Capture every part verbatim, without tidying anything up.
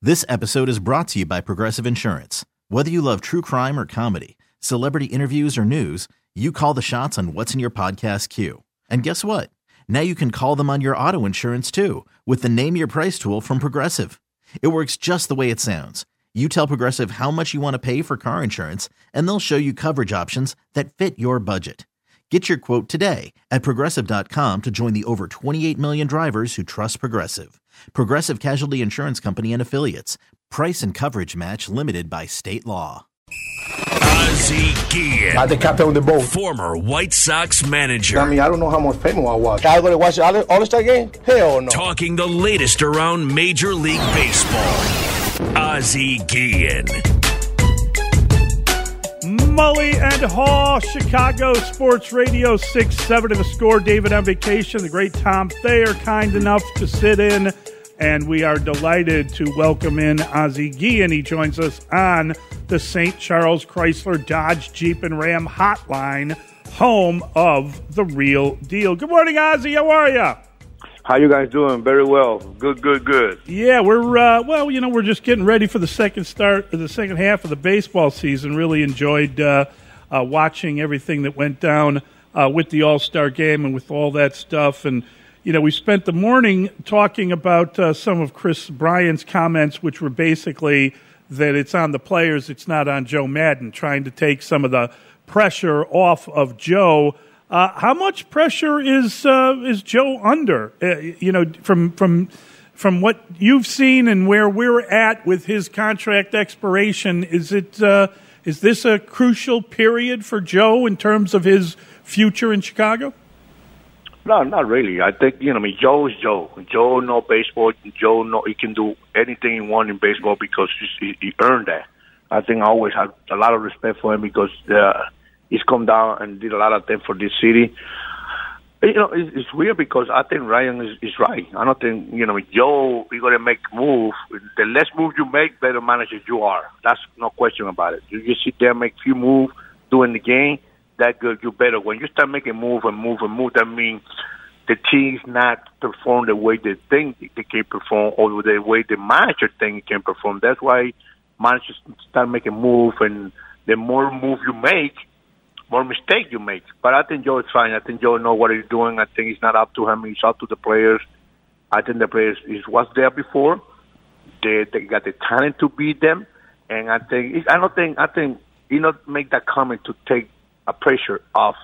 This episode is brought to you by Progressive Insurance. Whether you love true crime or comedy, celebrity interviews or news, you call the shots on what's in your podcast queue. And guess what? Now you can call them on your auto insurance too with the Name Your Price tool from Progressive. It works just the way it sounds. You tell Progressive how much you want to pay for car insurance, and they'll show you coverage options that fit your budget. Get your quote today at Progressive dot com to join the over twenty-eight million drivers who trust Progressive. Progressive Casualty Insurance Company and Affiliates. Price and coverage match limited by state law. Ozzie Guillen, I the captain of the boat. Former White Sox manager. I mean, I don't know how much famous I was. Can I go to watch the All-Star game? Hell no. Talking the latest around Major League Baseball. Ozzie Guillen. Mully and Haw, Chicago Sports Radio, six seven to the score. David on vacation. The great Tom Thayer kind enough to sit in, and we are delighted to welcome in Ozzie Guillen. He joins us on the Saint Charles Chrysler Dodge Jeep and Ram hotline, home of the real deal. Good morning, Ozzie. How are you? How you guys doing? Very well. Good, good, good. Yeah, we're uh, well. You know, we're just getting ready for the second start, the second half of the baseball season. Really enjoyed uh, uh, watching everything that went down uh, with the All-Star game and with all that stuff. And you know, we spent the morning talking about uh, some of Chris Bryant's comments, which were basically that it's on the players, it's not on Joe Maddon, trying to take some of the pressure off of Joe. Uh, how much pressure is uh, is Joe under? Uh, you know, from from from what you've seen and where we're at with his contract expiration, is it uh, is this a crucial period for Joe in terms of his future in Chicago? No, not really. I think, you know, I mean, Joe is Joe. Joe know baseball. Joe know he can do anything he wants in baseball because he, he earned that. I think I always have a lot of respect for him because uh, he's come down and did a lot of things for this city. You know, it's, it's weird because I think Ryan is, is right. I don't think, you know, Joe, you're going to make a move. The less move you make, better manager you are. That's no question about it. You just sit there, make a few moves during the game, that good, you better. When you start making move and move and move, that means the team's not perform the way they think they can perform or the way the manager think it can perform. That's why managers start making move, and the more move you make, more mistake you make. But I think Joe is fine. I think Joe knows what he's doing. I think it's not up to him. It's up to the players. I think the players is what's there before. They they got the talent to beat them, and I think I don't think I think you know make that comment to take a pressure off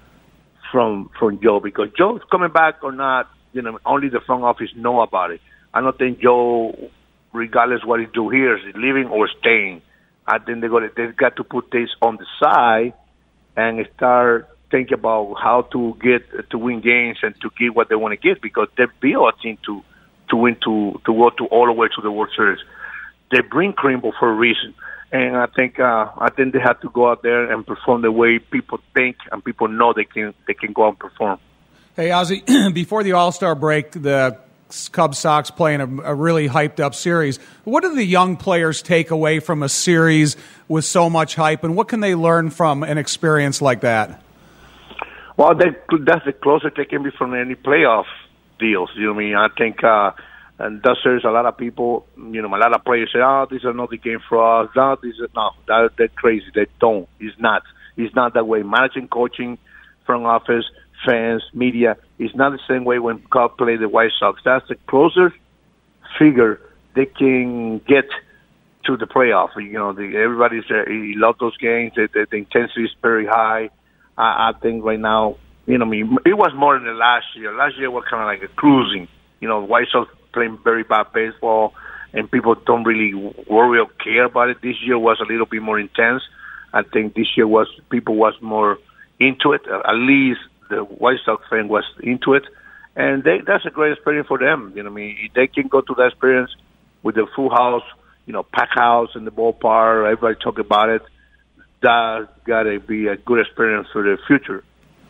from from Joe, because Joe's coming back or not, you know, only the front office know about it. I don't think Joe, regardless what he do here, is leaving or staying. I think they're gonna they've got to put this on the side and start thinking about how to get to win games and to get what they want to get, because they build a team to to win to to go to all the way to the World Series. They bring Krimble for a reason. And I think uh, I think they have to go out there and perform the way people think and people know they can they can go out and perform. Hey, Ozzie, before the All-Star break, the Cubs Sox playing a, a really hyped-up series. What do the young players take away from a series with so much hype, and what can they learn from an experience like that? Well, they, that's the closest they can be from any playoff deals. You know what I mean? I think uh, and thus there's a lot of people, you know, a lot of players say, oh, this is another game for us. No, this is, no, that, they're crazy. They don't. It's not. It's not that way. Managing, coaching, front office, fans, media, it's not the same way when Cubs play the White Sox. That's the closer figure they can get to the playoff. You know, the, everybody's there. You love those games. The, the, the intensity is very high. I, I think right now, you know, I mean, it was more than the last year. Last year was kind of like a cruising. You know, White Sox playing very bad baseball, and people don't really worry or care about it. This year was a little bit more intense. I think this year was people was more into it. At least the White Sox fan was into it, and they, that's a great experience for them. You know, what I mean, if they can go to that experience with the full house, you know, pack house in the ballpark, everybody talk about it. That's got to be a good experience for the future.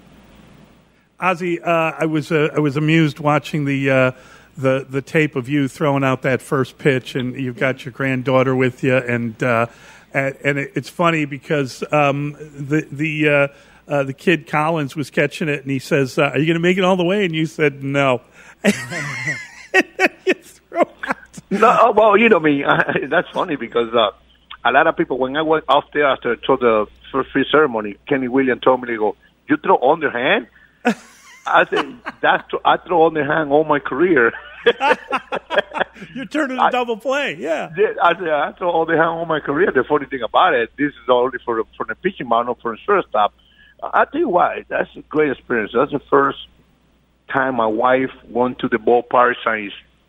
Ozzie, uh, I was uh, I was amused watching the. Uh, The, the tape of you throwing out that first pitch, and you've got your granddaughter with you, and uh, and, and it, it's funny because um, the the uh, uh, the kid Collins was catching it, and he says, uh, "Are you going to make it all the way?" And you said, "No." And then you throw out No, well, you know me. That's funny because uh, a lot of people, when I went out there after throw the first free ceremony, Kenny Williams told me, they go, "You throw underhand?" I said, "That's I throw underhand all my career." You're turning a double play, yeah. I said, "I throw underhand all my career." The funny thing about it, this is only for for the pitching mound, not for the shortstop. I tell you why, that's a great experience. That's the first time my wife went to the ballpark since,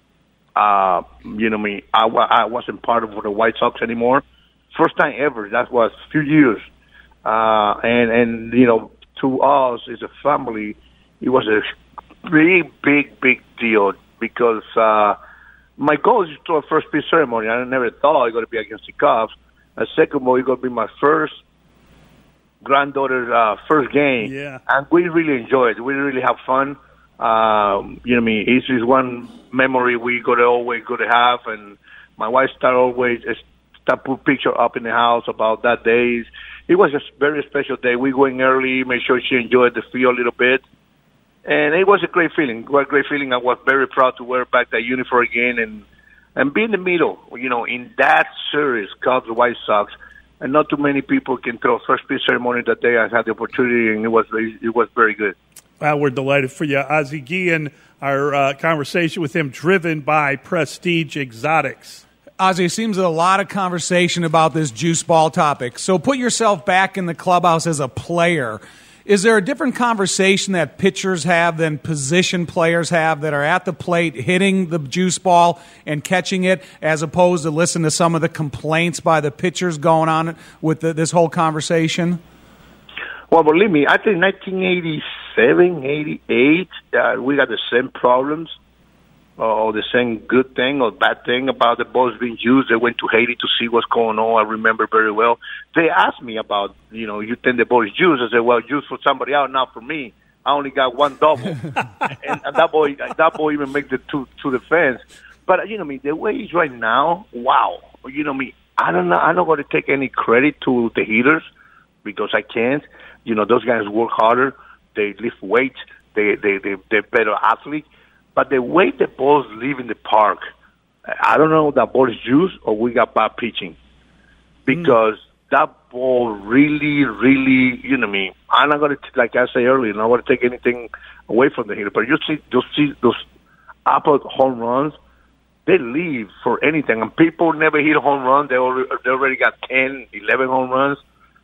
uh, you know me, I, I wasn't part of the White Sox anymore. First time ever. That was a few years. Uh, and, and, you know, to us as a family, it was a big, big, big deal because uh, my goal is to throw a first pitch ceremony. I never thought I was going to be against the Cubs. A second of all, it's going to be my first granddaughter's uh, first game. Yeah. And we really enjoy it. We really have fun. Um, you know what I mean? It's just one memory we got to always got to have. And my wife started always start put picture up in the house about that day. It was a very special day. We went early, made sure she enjoyed the field a little bit. And it was a great feeling. It was a great feeling. I was very proud to wear back that uniform again and, and be in the middle, you know, in that series, Cubs, White Sox. And not too many people can throw first pitch ceremony that day. I had the opportunity, and it was it was very good. Well, we're delighted for you. Ozzie Guillen, our uh, conversation with him driven by Prestige Exotics. Ozzie, it seems a lot of conversation about this juice ball topic. So put yourself back in the clubhouse as a player. Is there a different conversation that pitchers have than position players have that are at the plate hitting the juice ball and catching it, as opposed to listen to some of the complaints by the pitchers going on with the, this whole conversation? Well, believe me, I think nineteen eighty-seven, eighty-eight, uh, we got the same problems, or the same good thing or bad thing about the balls being used. They went to Haiti to see what's going on. I remember very well. They asked me about, you know, you think the ball is used. I said, well, used for somebody else, not for me. I only got one double. and, and that boy, that boy even make the two to the fence. But, you know, I mean, the way he's right now, wow. You know, me, I don't know. I'm not going to take any credit to the hitters because I can't. You know, those guys work harder. They lift weights. They, they, they, they're better athletes. But the way the balls live in the park, I don't know if that ball is used or we got bad pitching. Because mm. that ball really, really, you know me, I'm not going to, like I said earlier, I'm not going to take anything away from the hitter. But you see, you see those upper home runs, they leave for anything. And people never hit a home run. They already, they already got ten, eleven home runs.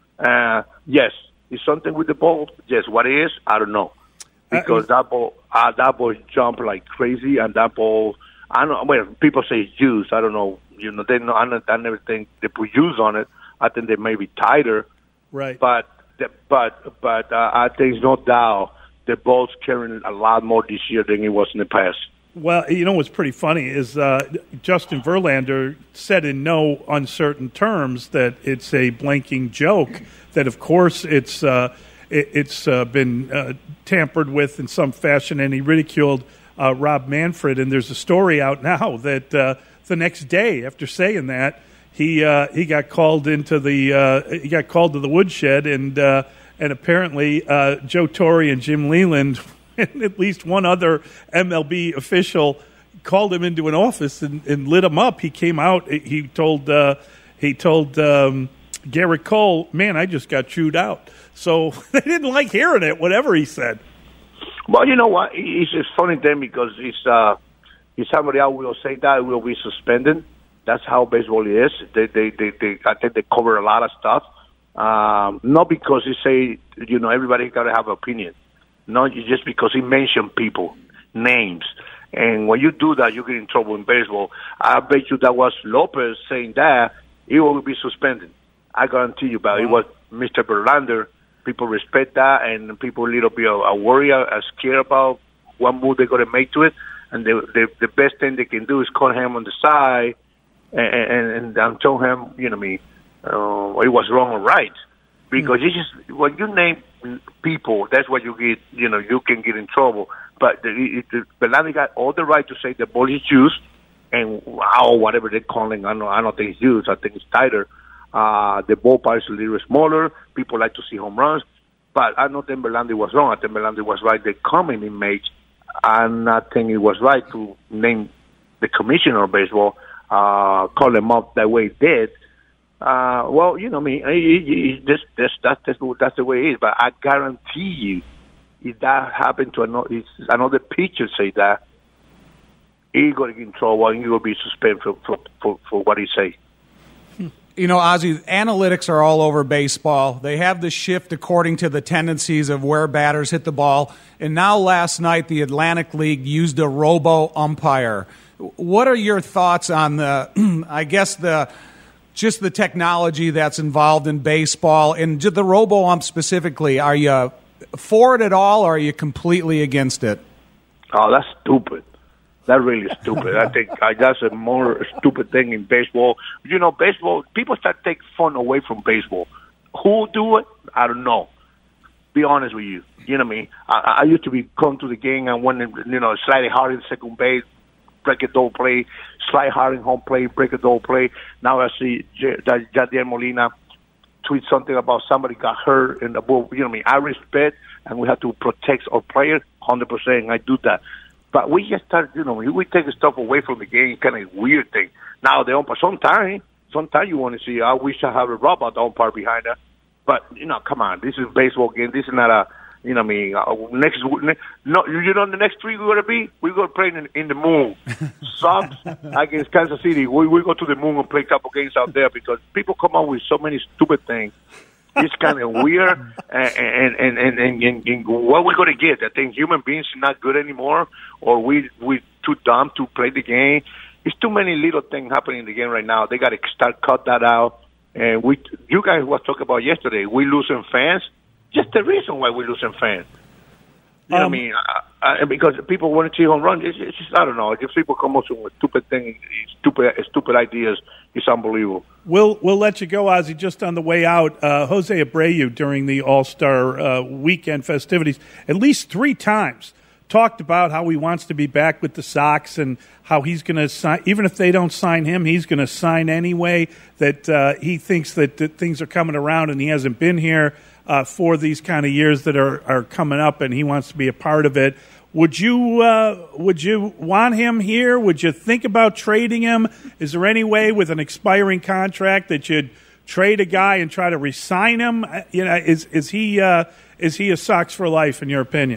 Uh, yes, is something with the ball? Yes. What it is? I don't know. Because that ball, uh, that ball jump like crazy, and that ball, I don't know. Well, people say it's juice. I don't know. You know, they know. I, don't, I never think they put juice on it. I think they may be tighter. Right. But, but, but uh, I think it's no doubt the ball's carrying a lot more this year than it was in the past. Well, you know what's pretty funny is uh, Justin Verlander said in no uncertain terms that it's a blanking joke. That of course it's. Uh, It's uh, been uh, tampered with in some fashion, and he ridiculed uh, Rob Manfred. And there's a story out now that uh, the next day, after saying that, he uh, he got called into the uh, he got called to the woodshed, and uh, and apparently uh, Joe Torre and Jim Leland and at least one other M L B official called him into an office and, and lit him up. He came out. He told uh, he told um, Garrett Cole, "Man, I just got chewed out." So they didn't like hearing it, whatever he said. Well, you know what? It's a funny thing because it's, uh, if somebody else will say that, will be suspended. That's how baseball is. They, they, they, they, I think they cover a lot of stuff. Um, not because he say, you know, everybody got to have an opinion. Not just because he mentioned people, names. And when you do that, you get in trouble in baseball. I bet you that was Lopez saying that, he will be suspended. I guarantee you, but wow. It was Mister Verlander. People respect that, and people a little bit are worried, are scared about what move they're going to make to it. And the, the the best thing they can do is call him on the side and and, and tell him, you know, me, uh, it was wrong or right. Because mm. it's just when you name people, that's what you get. You know, you can get in trouble. But the, the, Verlander got all the right to say the ball is juice, and wow, whatever they're calling, I don't, I don't think it's juice. I think it's tighter. Uh, the ballpark is a little smaller. People like to see home runs. But I don't think Verlander was wrong. I think Verlander was right. The comment he made, and I think it was right to name the commissioner of baseball uh, called him up that way he did. Uh, well, you know, I mean, he, he, this, this, that's, that's, that's the way it is. But I guarantee you, if that happened to another, if another pitcher say that, he's going to get in trouble and he's going to be suspended for, for, for, for what he say. You know, Ozzie, analytics are all over baseball. They have the shift according to the tendencies of where batters hit the ball. And now last night, the Atlantic League used a robo-umpire. What are your thoughts on the, I guess, the just the technology that's involved in baseball? And the robo-ump specifically, are you for it at all, or are you completely against it? Oh, that's stupid. That's really stupid. I think uh, that's a more stupid thing in baseball. You know, baseball, people start to take fun away from baseball. Who do it? I don't know. Be honest with you. You know what I mean? I, I used to be come to the game and when, you know, slide hard in second base, break a double play, slide hard in home play, break a double play. Now I see J- that Yadier Molina tweet something about somebody got hurt in the ball. You know what I mean? I respect and we have to protect our players one hundred percent. I do that. But we just start, you know, we take stuff away from the game, kind of weird thing. Now, the umpire, sometimes, sometimes you want to see, I wish I have a robot umpire behind that. But, you know, come on, this is a baseball game. This is not a, you know what I mean, uh, next, no, you know, the next three we're going to be, we're going to play in, in the moon. Sox against Kansas City. We, we go to the moon and play a couple games out there because people come up with so many stupid things. It's kind of weird, and and, and, and, and, and what we're going to get? I think human beings are not good anymore, or we we too dumb to play the game. It's too many little things happening in the game right now. They got to start cut that out. And we, you guys was talking about yesterday, we losing fans. Just the reason why we losing fans. You know um, what I mean? I, I, because people want to see home run. It's, it's just, I don't know. If people come up with stupid things, stupid, stupid ideas, it's unbelievable. We'll we'll let you go, Ozzie. Just on the way out, uh, Jose Abreu during the All-Star uh, weekend festivities, at least three times, talked about how he wants to be back with the Sox and how he's going to sign. Even if they don't sign him, he's going to sign anyway. That uh, he thinks that, that things are coming around, and he hasn't been here uh, for these kind of years that are, are coming up, and he wants to be a part of it. Would you uh, would you want him here? Would you think about trading him? Is there any way with an expiring contract that you'd trade a guy and try to re-sign him? You know, is is he uh, is he a Sox for life in your opinion?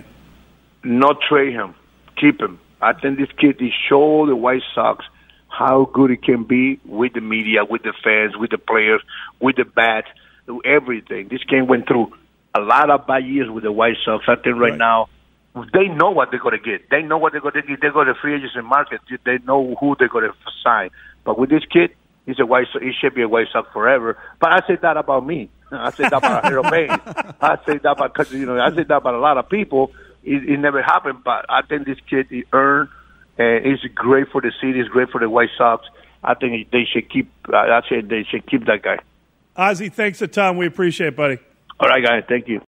Not trade him, keep him. I think this kid he showed the White Sox how good it can be with the media, with the fans, with the players, with the bat, everything. This game went through a lot of bad years with the White Sox. I think right, right. now. They know what they're going to get. They know what they're going to get. They go to the free agency market. They know who they're going to sign. But with this kid, he's a White Sox. He should be a White Sox forever. But I say that about me. I say that about Harold Baines. I say that about, you know, I say that about a lot of people. It, it never happened. But I think this kid, he earned, and it's great for the city. It's great for the White Sox. I think they should keep. I say they should keep that guy. Ozzie, thanks a ton. We appreciate it, buddy. All right, guys. Thank you.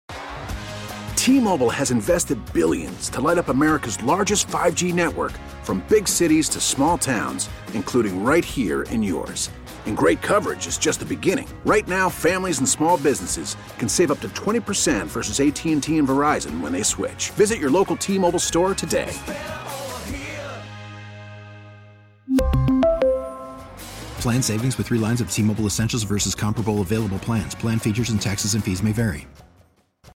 T-Mobile has invested billions to light up America's largest five G network, from big cities to small towns, including right here in yours. And great coverage is just the beginning. Right now, families and small businesses can save up to twenty percent versus A T and T and Verizon when they switch. Visit your local T-Mobile store today. Plan savings with three lines of T-Mobile Essentials versus comparable available plans. Plan features and taxes and fees may vary.